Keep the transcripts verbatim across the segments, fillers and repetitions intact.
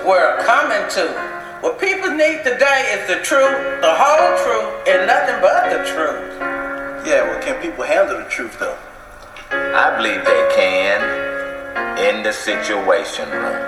world coming to? What people need today is the truth, the whole truth, and nothing but the truth. Yeah, well, can people handle the truth, though? I believe they can in the Situation Room.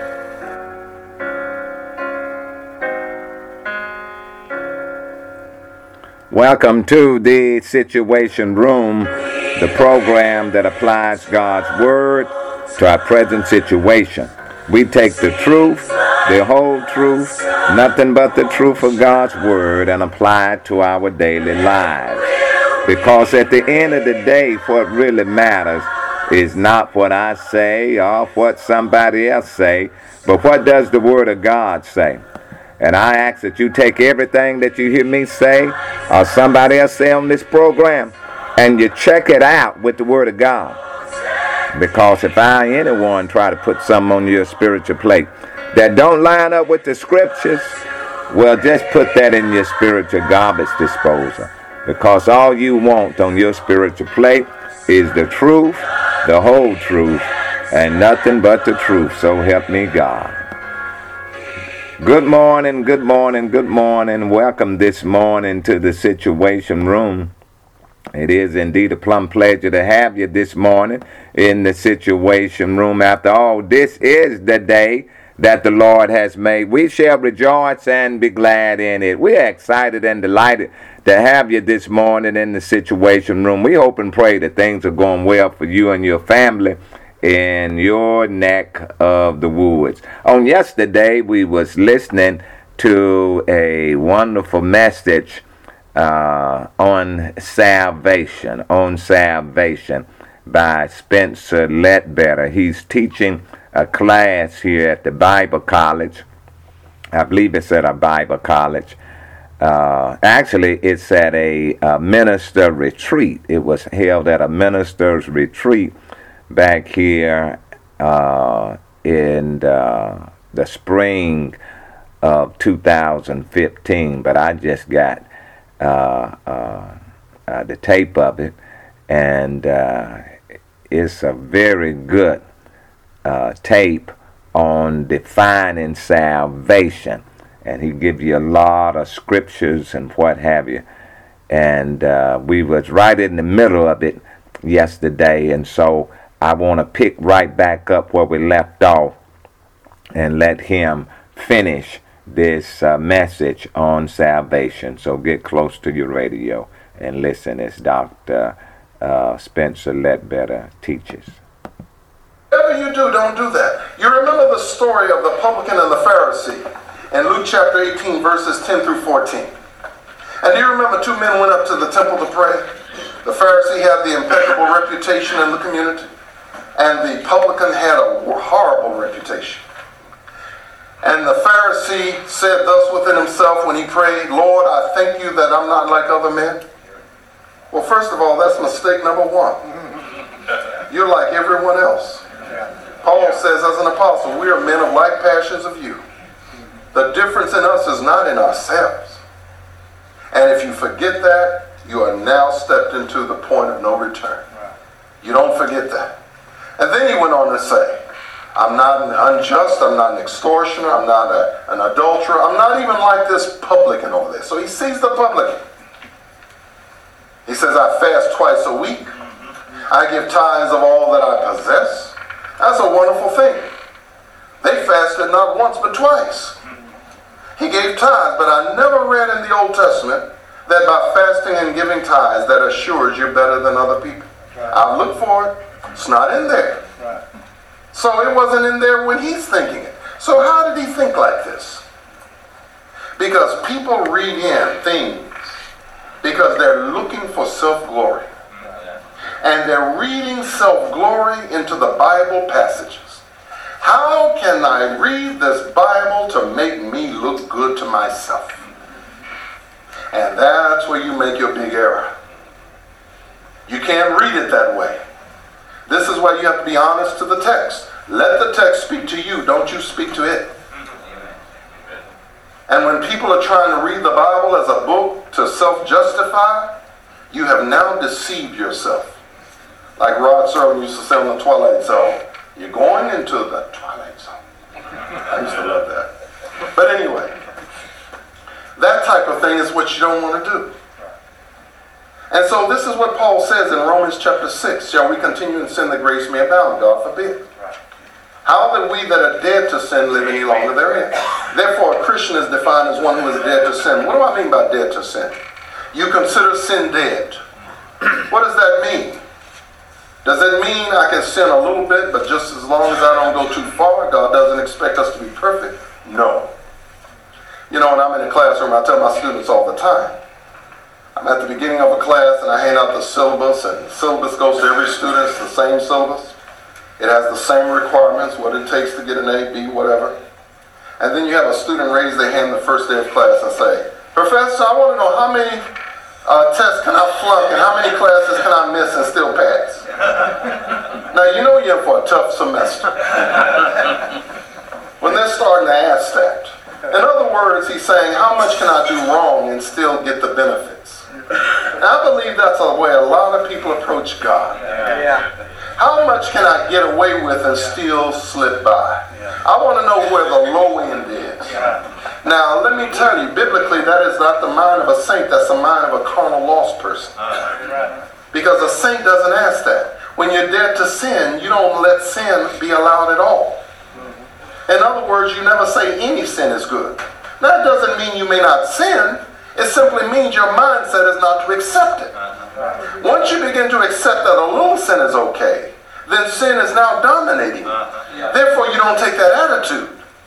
Welcome to the Situation Room, the program that applies God's Word to our present situation. We take the truth, the whole truth, nothing but the truth of God's Word, and apply it to our daily lives. Because at the end of the day, what really matters is not what I say or what somebody else say, but what does the Word of God say? And I ask that you take everything that you hear me say or somebody else say on this program and you check it out with the Word of God. Because if I, anyone, try to put something on your spiritual plate that don't line up with the Scriptures, well, just put that in your spiritual garbage disposal. Because all you want on your spiritual plate is the truth, the whole truth, and nothing but the truth. So help me God. Good morning, good morning, good morning. Welcome this morning to the Situation Room. It is indeed a plumb pleasure to have you this morning in the Situation Room. After all, this is the day that the Lord has made. We shall rejoice and be glad in it. We are excited and delighted to have you this morning in the Situation Room. We hope and pray that things are going well for you and your family in your neck of the woods. On yesterday, we was listening to a wonderful message uh, on salvation, on salvation by Spencer Ledbetter. He's teaching a class here at the Bible College. I believe it's at a Bible college. Uh, actually, it's at a, a minister retreat. It was held at a minister's retreat back here uh, in uh, the spring of two thousand fifteen, but I just got uh, uh, uh, the tape of it, and uh, it's a very good uh, tape on defining salvation, and he gives you a lot of scriptures and what have you, and uh, we was right in the middle of it yesterday, and so I want to pick right back up where we left off and let him finish this uh, message on salvation. So get close to your radio and listen as Doctor Uh, Spencer Ledbetter teaches. Whatever you do, don't do that. You remember the story of the publican and the Pharisee in Luke chapter eighteen, verses ten through fourteen. And do you remember two men went up to the temple to pray? The Pharisee had the impeccable reputation in the community, and the publican had a horrible reputation. And the Pharisee said thus within himself when he prayed, "Lord, I thank you that I'm not like other men." Well, first of all, that's mistake number one. You're like everyone else. Paul says as an apostle, we are men of like passions of you. The difference in us is not in ourselves. And if you forget that, you are now stepped into the point of no return. You don't forget that. And then he went on to say, I'm not an unjust, I'm not an extortioner, I'm not a, an adulterer, I'm not even like this publican over there. So he sees the publican. He says, I fast twice a week. I give tithes of all that I possess. That's a wonderful thing. They fasted not once but twice. He gave tithes, but I never read in the Old Testament that by fasting and giving tithes that assures you're better than other people. Right. I've looked for it. It's not in there. Right. So it wasn't in there when he's thinking it. So how did he think like this? Because people read in things because they're looking for self-glory. And they're reading self-glory into the Bible passages. How can I read this Bible to make me look good to myself? And that's where you make your big error. You can't read it that way. This is why you have to be honest to the text. Let the text speak to you. Don't you speak to it. And when people are trying to read the Bible as a book to self-justify, you have now deceived yourself. Like Rod Serling used to say on the Twilight Zone, you're going into the Twilight Zone. I used to love that. But anyway, that type of thing is what you don't want to do. And so this is what Paul says in Romans chapter six. Shall we continue in sin that grace may abound? God forbid. How that we that are dead to sin live any longer therein? Therefore, a Christian is defined as one who is dead to sin. What do I mean by dead to sin? You consider sin dead. What does that mean? Does it mean I can sin a little bit, but just as long as I don't go too far, God doesn't expect us to be perfect? No. You know, when I'm in the classroom, I tell my students all the time, I'm at the beginning of a class and I hand out the syllabus, and the syllabus goes to every student. It's the same syllabus. It has the same requirements, what it takes to get an A, B, whatever. And then you have a student raise their hand the first day of class and say, Professor, I want to know how many uh, tests can I flunk and how many classes can I miss and still pass? Now, you know you're in for a tough semester when they're starting to ask that. In other words, he's saying, how much can I do wrong and still get the benefits? And I believe that's the way a lot of people approach God. Yeah. How much can I get away with and still slip by? I want to know where the low end is. Now, let me tell you, biblically, that is not the mind of a saint. That's the mind of a carnal lost person. Because a saint doesn't ask that. When you're dead to sin, you don't let sin be allowed at all. In other words, you never say any sin is good. That doesn't mean you may not sin. It simply means your mindset is not to accept it. Once you begin to accept that a little sin is okay, then sin is now dominating you. Therefore, you don't take that attitude.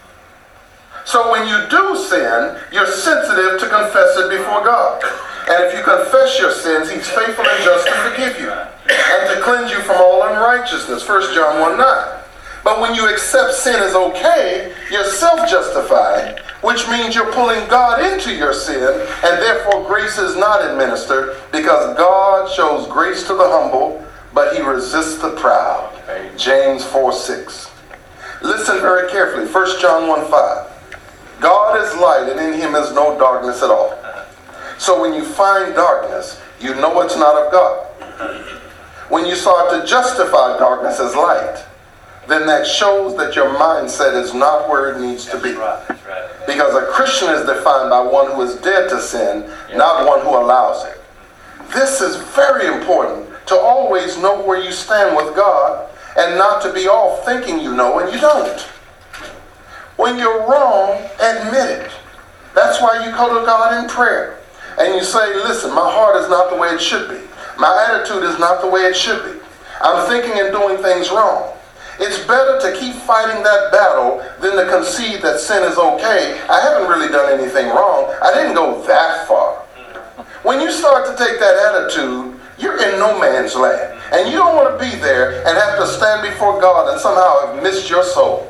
So when you do sin, you're sensitive to confess it before God. And if you confess your sins, he's faithful and just to forgive you and to cleanse you from all unrighteousness. First John one nine. But when you accept sin as okay, you're self-justified, which means you're pulling God into your sin, and therefore grace is not administered, because God shows grace to the humble, but he resists the proud. James four six. Listen very carefully. First John one five. God is light, and in him is no darkness at all. So when you find darkness, you know it's not of God. When you start to justify darkness as light, then that shows that your mindset is not where it needs to be. Because a Christian is defined by one who is dead to sin, not one who allows it. This is very important, to always know where you stand with God and not to be off thinking you know and you don't. When you're wrong, admit it. That's why you go to God in prayer and you say, listen, my heart is not the way it should be. My attitude is not the way it should be. I'm thinking and doing things wrong. It's better to keep fighting that battle than to concede that sin is okay. I haven't really done anything wrong. I didn't go that far. When you start to take that attitude, you're in no man's land. And you don't want to be there and have to stand before God and somehow have missed your soul.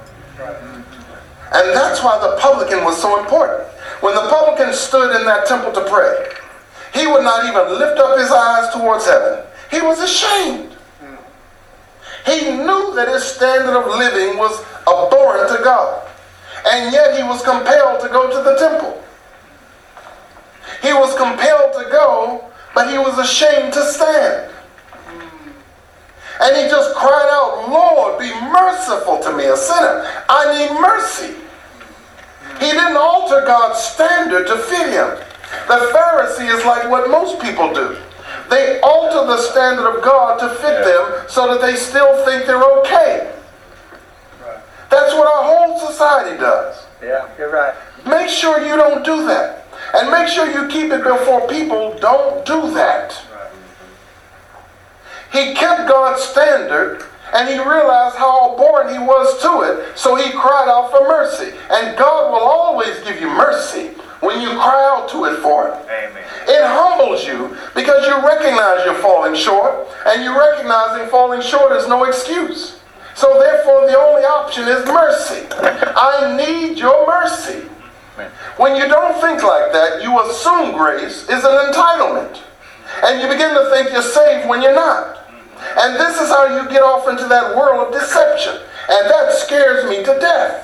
And that's why the publican was so important. When the publican stood in that temple to pray, he would not even lift up his eyes towards heaven. He was ashamed. He knew that his standard of living was abhorrent to God. And yet he was compelled to go to the temple. He was compelled to go, but he was ashamed to stand. And he just cried out, Lord, be merciful to me, a sinner. I need mercy. He didn't alter God's standard to fit him. The Pharisee is like what most people do. They alter the standard of God to fit them so that they still think they're okay. That's what our whole society does. Yeah, you're right. Make sure you don't do that. And make sure you keep it before people. Don't do that. He kept God's standard and he realized how abhorrent he was to it, so he cried out for mercy. And God will always give you mercy when you cry out to it for him. Amen. It humbles you because you recognize you're falling short, and you recognizing falling short is no excuse. So therefore the only option is mercy. I need your mercy. When you don't think like that, you assume grace is an entitlement. And you begin to think you're saved when you're not. And this is how you get off into that world of deception. And that scares me to death.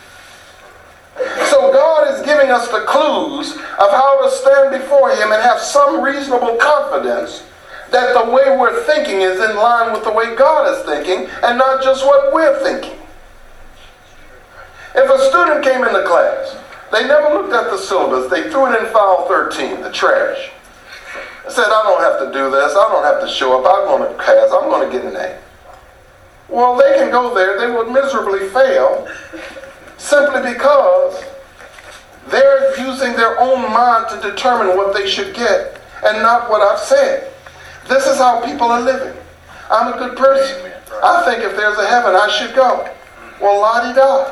So God is giving us the clues of how to stand before him and have some reasonable confidence that the way we're thinking is in line with the way God is thinking and not just what we're thinking. If a student came into class, they never looked at the syllabus, they threw it in file thirteen, the trash. Said, I don't have to do this, I don't have to show up, I'm going to pass, I'm going to get an A. Well, they can go there, they would miserably fail simply because they're using their own mind to determine what they should get and not what I've said. This is how people are living. I'm a good person. I think if there's a heaven, I should go. Well, la-di-da.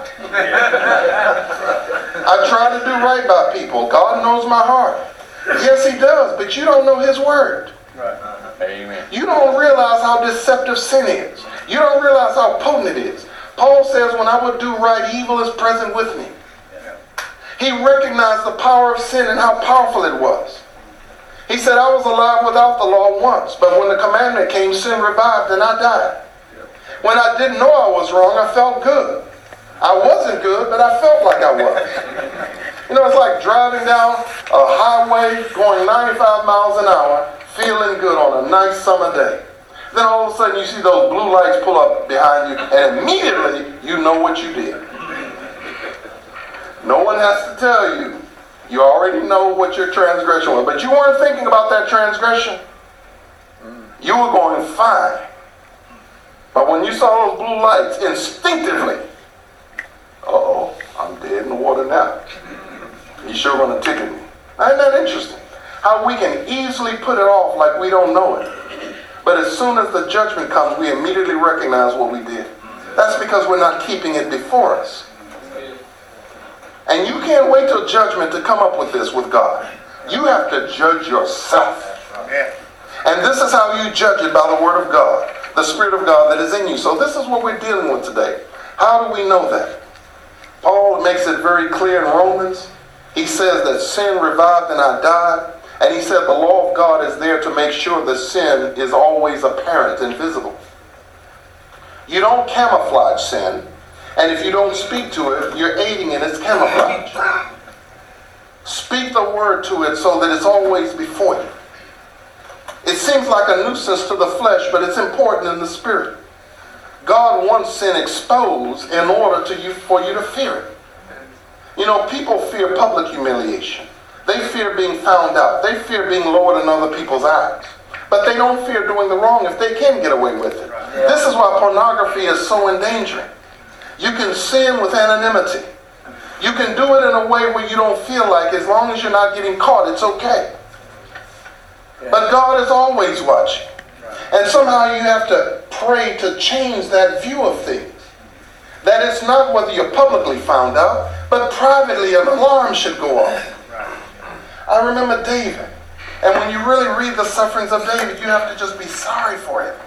I try to do right by people. God knows my heart. Yes, he does, but you don't know his word. Right. Amen. You don't realize how deceptive sin is. You don't realize how potent it is. Paul says, when I would do right, evil is present with me. He recognized the power of sin and how powerful it was. He said, I was alive without the law once, but when the commandment came, sin revived and I died. When I didn't know I was wrong, I felt good. I wasn't good, but I felt like I was. You know, it's like driving down a highway going ninety-five miles an hour, feeling good on a nice summer day. Then all of a sudden you see those blue lights pull up behind you, and immediately you know what you did. No one has to tell you. You already know what your transgression was, but you weren't thinking about that transgression. You were going fine. But when you saw those blue lights, instinctively, uh-oh, I'm dead in the water now. He's sure going to ticket me. Isn't that interesting? How we can easily put it off like we don't know it. But as soon as the judgment comes, we immediately recognize what we did. That's because we're not keeping it before us. And you can't wait till judgment to come up with this with God. You have to judge yourself. And this is how you judge it, by the word of God, the Spirit of God that is in you. So this is what we're dealing with today. How do we know that? Paul makes it very clear in Romans. He says that sin revived and I died. And he said the law of God is there to make sure that sin is always apparent and visible. You don't camouflage sin. And if you don't speak to it, you're aiding in its camouflage. Speak the word to it so that it's always before you. It seems like a nuisance to the flesh, but it's important in the spirit. God wants sin exposed in order to you for you to fear it. You know, people fear public humiliation. They fear being found out. They fear being lowered in other people's eyes. But they don't fear doing the wrong if they can get away with it. This is why pornography is so endangering. You can sin with anonymity. You can do it in a way where you don't feel like, as long as you're not getting caught, it's okay. But God is always watching. And somehow you have to pray to change that view of things. That it's not whether you're publicly found out, but privately an alarm should go off. I remember David. And when you really read the sufferings of David, you have to just be sorry for him.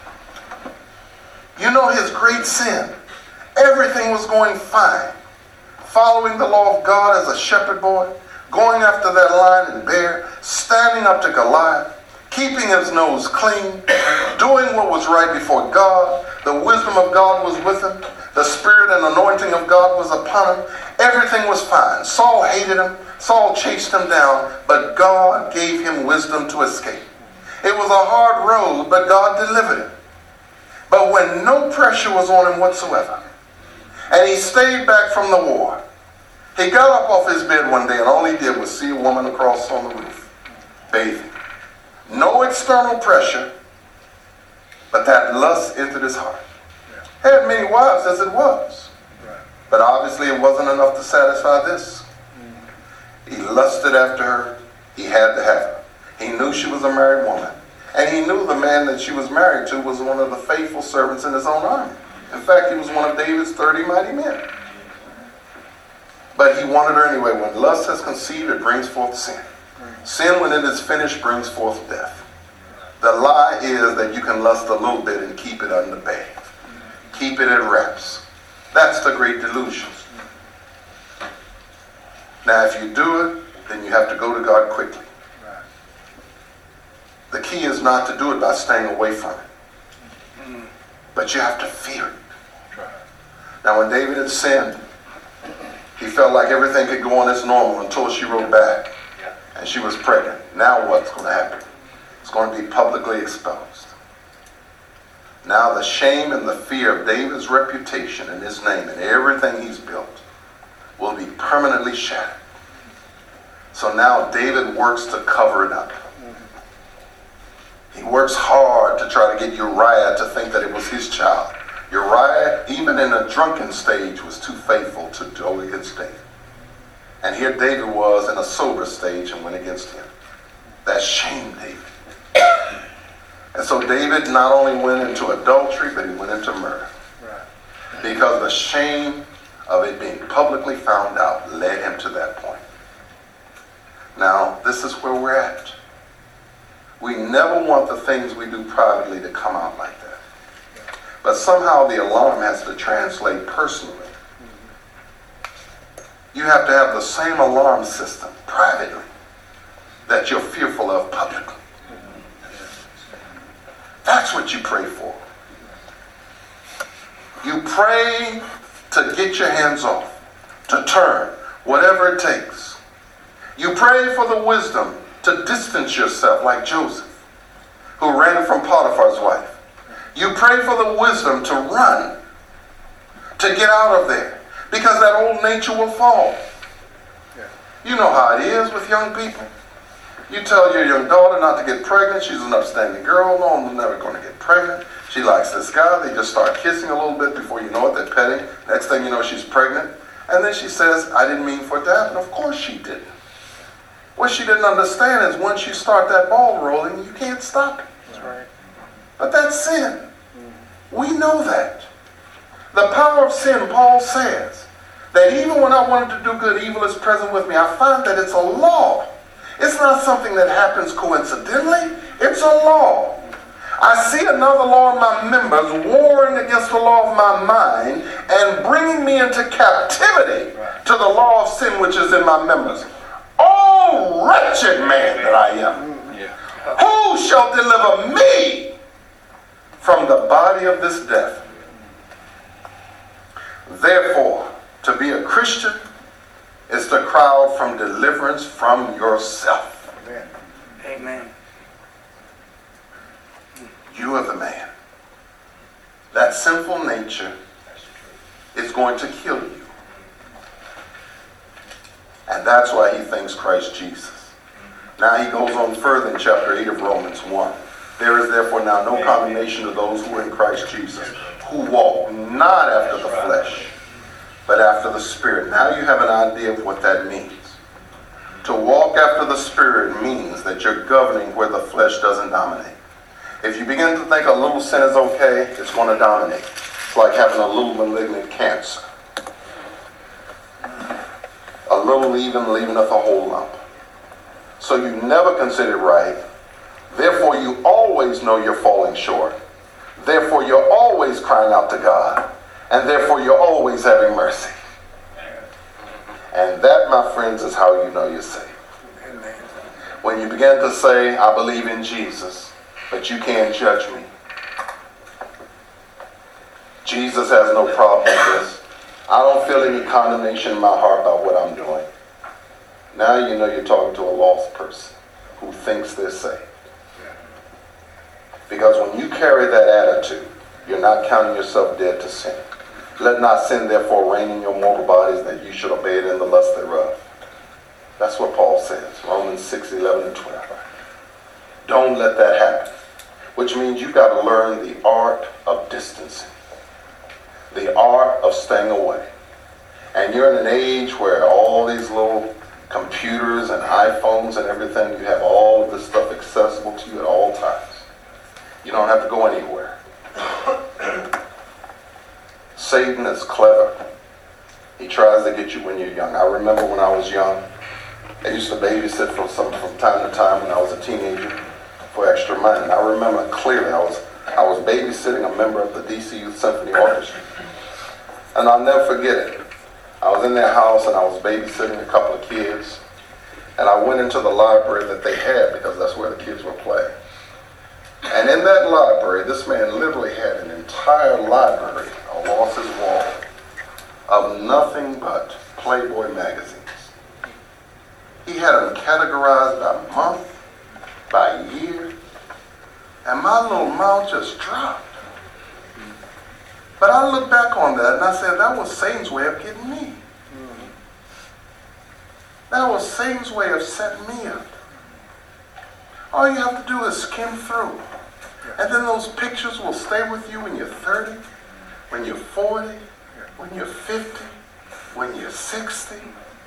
You know his great sin. Everything was going fine. Following the law of God as a shepherd boy, going after that lion and bear, standing up to Goliath, keeping his nose clean, doing what was right before God. The wisdom of God was with him. The spirit and anointing of God was upon him. Everything was fine. Saul hated him. Saul chased him down, but God gave him wisdom to escape. It was a hard road, but God delivered him. But when no pressure was on him whatsoever, and he stayed back from the war, he got up off his bed one day and all he did was see a woman across on the roof, bathing. No external pressure, but that lust entered his heart. Had many wives as it was, but obviously it wasn't enough to satisfy this. He lusted after her. He had to have her. He knew she was a married woman. And he knew the man that she was married to was one of the faithful servants in his own army. In fact, he was one of David's thirty mighty men. But he wanted her anyway. When lust has conceived, it brings forth sin. Sin, when it is finished, brings forth death. The lie is that you can lust a little bit and keep it under bay. Keep it at wraps. That's the great delusion. Now, if you do it, then you have to go to God quickly. The key is not to do it by staying away from it. But you have to fear it. Now, when David had sinned, he felt like everything could go on as normal until she wrote back. And she was pregnant. Now what's going to happen? It's going to be publicly exposed. Now the shame and the fear of David's reputation and his name and everything he's built will be permanently shattered. So now David works to cover it up. He works hard to try to get Uriah to think that it was his child. Uriah, even in a drunken stage, was too faithful to go against David. And here David was in a sober stage and went against him. That shamed David. And so David not only went into adultery, but he went into murder. Because the shame of it being publicly found out led him to that point. Now, this is where we're at. We never want the things we do privately to come out like that. But somehow the alarm has to translate personally. You have to have the same alarm system privately that you're fearful of publicly. That's what you pray for. You pray to get your hands off, to turn, whatever it takes. You pray for the wisdom to distance yourself like Joseph, who ran from Potiphar's wife. You pray for the wisdom to run, to get out of there, because that old nature will fall. You know how it is with young people. You tell your young daughter not to get pregnant. She's an upstanding girl. No, I'm never going to get pregnant. She likes this guy. They just start kissing a little bit. Before you know it, they're petting. Next thing you know, she's pregnant. And then she says, I didn't mean for it to happen. Of course she didn't. What she didn't understand is once you start that ball rolling, you can't stop it. That's right. But that's sin. We know that. The power of sin, Paul says, that even when I wanted to do good, evil is present with me. I find that it's a law. It's not something that happens coincidentally. It's a law. I see another law in my members warring against the law of my mind and bringing me into captivity to the law of sin which is in my members. Oh, wretched man that I am. Yeah. Who shall deliver me from the body of this death? Therefore, to be a Christian is to cry out from deliverance from yourself. Amen. Amen. You are the man. That sinful nature is going to kill you. And that's why he thanks Christ Jesus. Now he goes on further in chapter eight of Romans one. There is therefore now no condemnation to those who are in Christ Jesus, who walk not after the flesh, but after the Spirit. Now you have an idea of what that means. To walk after the Spirit means that you're governing where the flesh doesn't dominate. If you begin to think a little sin is okay, it's going to dominate. It's like having a little malignant cancer. A little leaven leaving us a whole lump. So you never consider it right. Therefore you always know you're falling short. Therefore you're always crying out to God. And therefore you're always having mercy. And that, my friends, is how you know you're saved. When you begin to say, I believe in Jesus, but you can't judge me. Jesus has no problem with this. I don't feel any condemnation in my heart about what I'm doing. Now you know you're talking to a lost person who thinks they're saved. Because when you carry that attitude, you're not counting yourself dead to sin. Let not sin therefore reign in your mortal bodies, that you should obey it in the lust thereof. That's what Paul says, Romans six, eleven, and twelve. Don't let that happen. Which means you've got to learn the art of distancing. The art of staying away. And you're in an age where all these little computers and iPhones and everything, you have all of this stuff accessible to you at all times. You don't have to go anywhere. Satan is clever. He tries to get you when you're young. I remember when I was young, I used to babysit from some from time to time when I was a teenager for extra money. And I remember clearly I was I was babysitting a member of the D C Youth Symphony Orchestra. And I'll never forget it. I was in their house and I was babysitting a couple of kids. And I went into the library that they had because that's where the kids were playing. And in that library, this man literally had an entire library along his wall of nothing but Playboy magazines. He had them categorized by month, by year, and my little mouth just dropped. But I look back on that and I said, that was Satan's way of getting me. That was Satan's way of setting me up. All you have to do is skim through. And then those pictures will stay with you when you're thirty, when you're forty, when you're fifty, when you're sixty.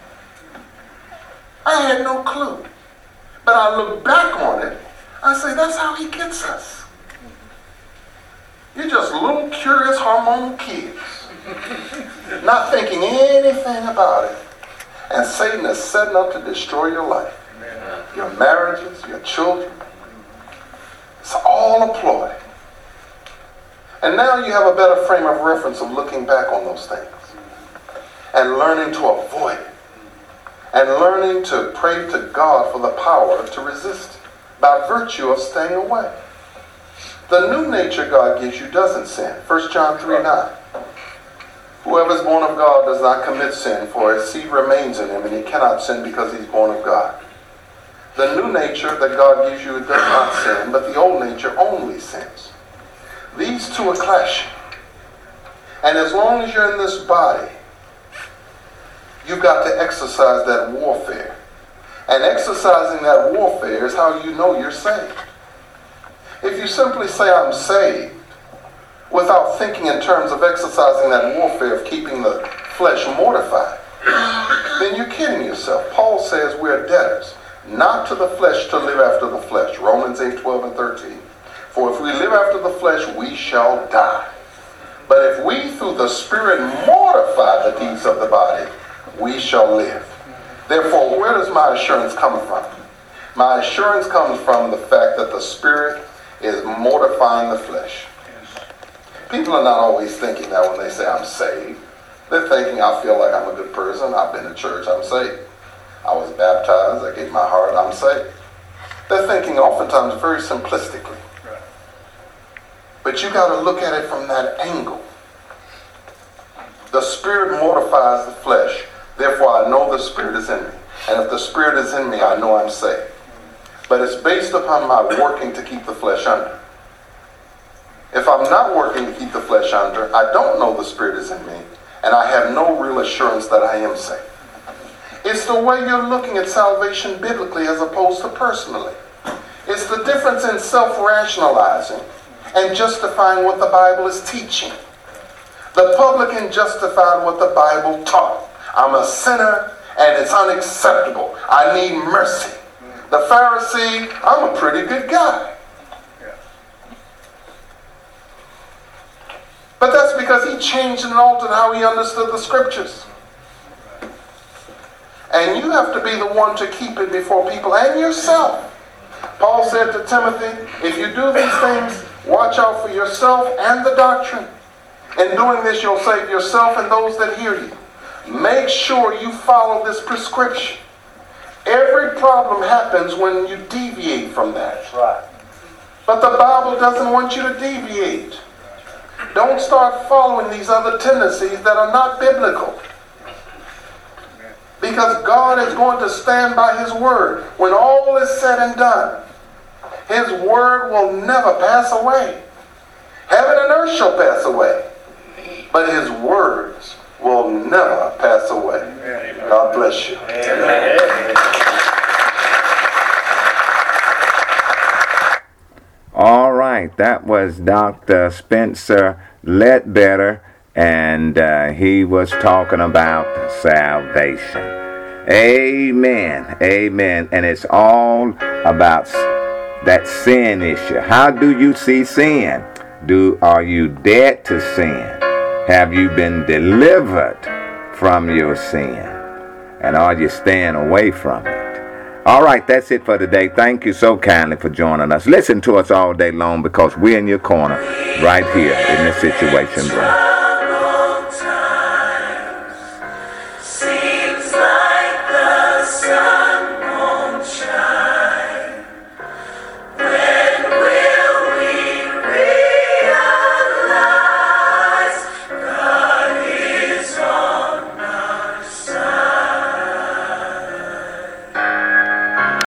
I had no clue. But I look back on it, I say, that's how he gets us. You're just little curious hormonal kids, not thinking anything about it. And Satan is setting up to destroy your life, your marriages, your children. It's all a ploy. And now you have a better frame of reference of looking back on those things and learning to avoid it and learning to pray to God for the power to resist it by virtue of staying away. The new nature God gives you doesn't sin. First John three nine. Whoever is born of God does not commit sin, for his seed remains in him, and he cannot sin because he's born of God. The new nature that God gives you does not sin, but the old nature only sins. These two are clashing. And as long as you're in this body, you've got to exercise that warfare. And exercising that warfare is how you know you're saved. If you simply say, I'm saved, without thinking in terms of exercising that warfare of keeping the flesh mortified, then you're kidding yourself. Paul says we're debtors, not to the flesh to live after the flesh. Romans eight twelve and thirteen. For if we live after the flesh, we shall die. But if we through the Spirit mortify the deeds of the body, we shall live. Therefore, where does my assurance come from? My assurance comes from the fact that the Spirit is mortifying the flesh. People are not always thinking that when they say I'm saved. They're thinking I feel like I'm a good person. I've been to church. I'm saved. I was baptized. I gave my heart. I'm saved. They're thinking oftentimes very simplistically. But you got to look at it from that angle. The Spirit mortifies the flesh. Therefore, I know the Spirit is in me. And if the Spirit is in me, I know I'm saved. But it's based upon my working to keep the flesh under. If I'm not working to keep the flesh under, I don't know the Spirit is in me, and I have no real assurance that I am saved. It's the way you're looking at salvation biblically as opposed to personally. It's the difference in self-rationalizing and justifying what the Bible is teaching. The publican justified what the Bible taught. I'm a sinner, and it's unacceptable. I need mercy. The Pharisee, I'm a pretty good guy. But that's because he changed and altered how he understood the scriptures. And you have to be the one to keep it before people and yourself. Paul said to Timothy, if you do these things, watch out for yourself and the doctrine. In doing this, you'll save yourself and those that hear you. Make sure you follow this prescription. Every problem happens when you deviate from that. That's right. But the Bible doesn't want you to deviate. Don't start following these other tendencies that are not biblical. Because God is going to stand by His word. When all is said and done, His word will never pass away. Heaven and earth shall pass away, but His words will never pass away. God bless you. Amen. All right, that was Doctor Spencer Ledbetter, and uh, he was talking about salvation. Amen, amen. And it's all about that sin issue. How do you see sin? Do are you dead to sin? Have you been delivered from your sin? And are you staying away from it? All right, that's it for today. Thank you so kindly for joining us. Listen to us all day long because we're in your corner right here in the Situation Room.